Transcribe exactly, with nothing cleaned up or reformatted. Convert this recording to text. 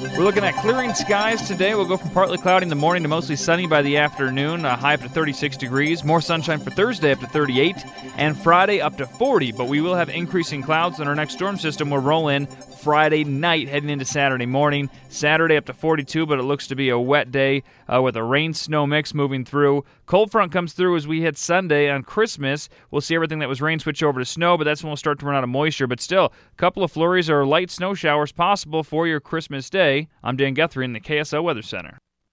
We're looking at clearing skies today. We'll go from partly cloudy in the morning to mostly sunny by the afternoon, a high up to thirty-six degrees. More sunshine for Thursday up to thirty-eight, and Friday up to forty. But we will have increasing clouds, and our next storm system will roll in Friday night heading into Saturday morning. Saturday up to forty-two, but it looks to be a wet day uh, with a rain-snow mix moving through. Cold front comes through as we hit Sunday on Christmas. We'll see everything that was rain switch over to snow, but that's when we'll start to run out of moisture. But still, a couple of flurries or light snow showers possible for your Christmas day. I'm Dan Guthrie in the K S L Weather Center.